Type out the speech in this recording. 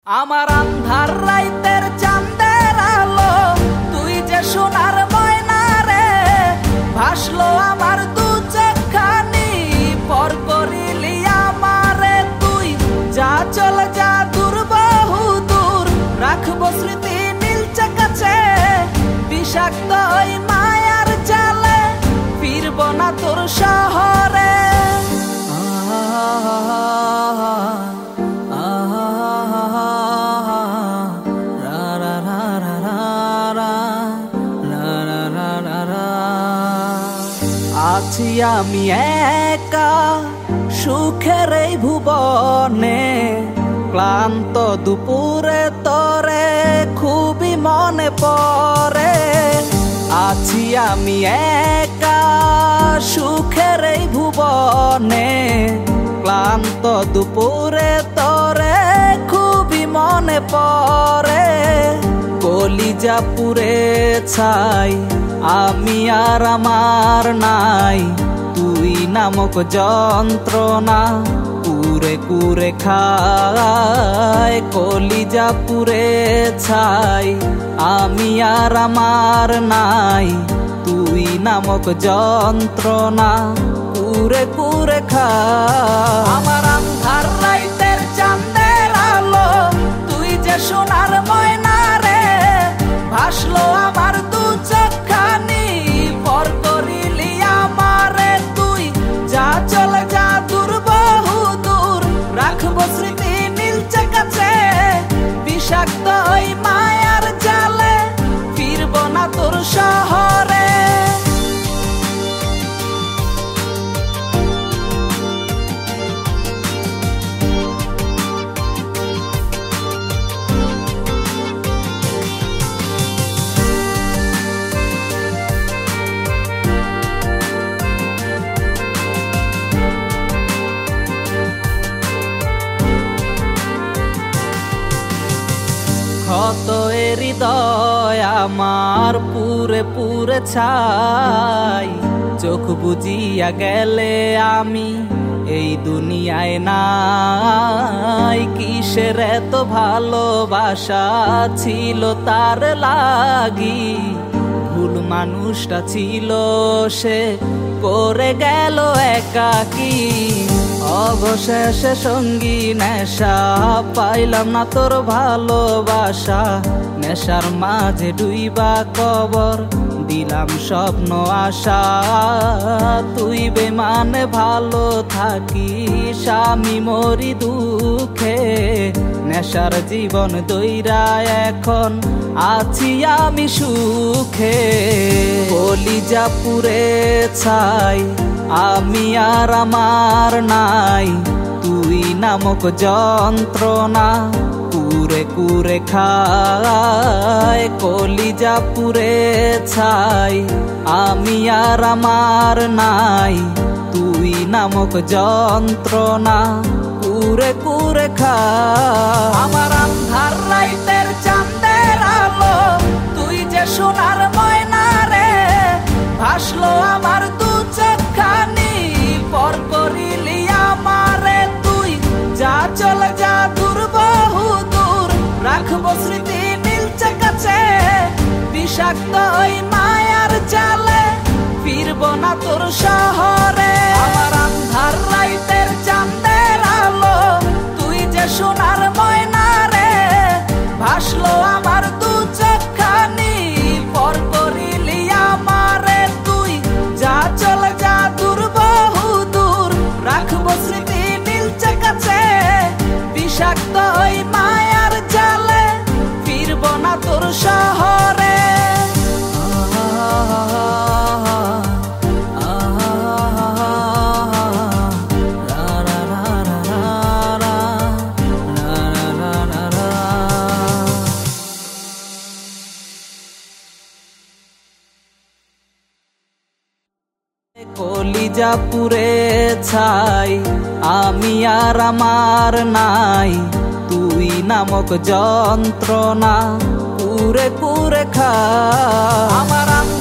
আমার আন্ধার রাইতের চাঁদের আলো, তুই যে সোনার ময়না রে, ভাসলো আমার দু চোখখানি, পর করিলি আমারে তুই। যা চলে যা দূর বহু দূর, রাখবো স্মৃতি নীলচে কাছে, বিষাক্ত ওই মায়ার জালে ফিরবো না তোর শহরে। আছি আমি একা সুখের এই ভুবনে, ক্লান্ত দুপুরে তোরে খুবই মনে পড়ে। আছি আমি একা সুখের এই ভুবনে, ক্লান্ত দুপুরে তোরে খুবই মনে পড়ে। কলিজা পুড়ে ছাই আমি আর আমার নাই, তুই নামক যন্ত্রণা কুরে কুরে খায়। কলিজা পুড়ে ছাই আমি আর আমার নাই, তুই নামক যন্ত্রণা কুরে কুরে খায়। আমার আন্ধার রাইতের চাঁদের আলো, তুই যে সোনার ময়না রে, ভাসলো আমার দু চোখখানি, পর করিলি আমারে তুই। যা চলে যা দূর বহু দূর, রাখবো স্মৃতি নীলচে কাছে, বিষাক্ত ওই মায়ার জালে ফিরবো না তোর শহরে। ক্ষত হৃদয় আমার পুরে পুরে ছাই, চোখ বুজিয়া গেলে আমি এই দুনিয়ায় নাই। কিসের এত ভালোবাসা ছিল তার লাগি, ভুল মানুষটা ছিল সে করে গেল একাকী। অবশেষে সঙ্গী নেশা পাইলাম না তোর ভালোবাসা, নেশার মাঝে ডুইবা কবর দিলাম স্বপ্ন আশা। তুই বেমানে ভালো থাকিস আমি মরি দুঃখে, নেশার জীবন দইরা এখন আছি আমি সুখে। কলিজা পুড়ে ছাই আমি আর আমার নাই, তুই নামক যন্ত্রণা কুরে কুরে খায়। কলিজা পুড়ে ছাই আমি আর আমার নাই, তুই নামক যন্ত্রণা কুরে কুরে খায়। আমার আন্ধার রাইতের চাঁদের আলো, তুই যে সোনার ময়না রে, ভাসলো আমার দু চোখখানি, পর করিলি আমারে তুই। যা চলে যা দূর বহু দূর, রাখবো স্মৃতি নীলচে কাছে, বিষাক্ত ওই মায়ার জালে ফিরবো না তোর শহরে। আমার আন্ধার রাইতের চাঁদের আলো, তুই যে সোনার ময়না রে, ভাসলো আমার দু চোখখানি, পর করিলি আমারে তুই। যা চলে যা দূর বহু দূর, রাখবো স্মৃতি নীলচে কাছে, বিষাক্ত ওই মায়ার জালে ফিরবো না তোর শহরে। কলিজা পুড়ে ছাই আমি আর আমার নাই, তুই নামক যন্ত্রণা কুরে কুরে খায়। আমার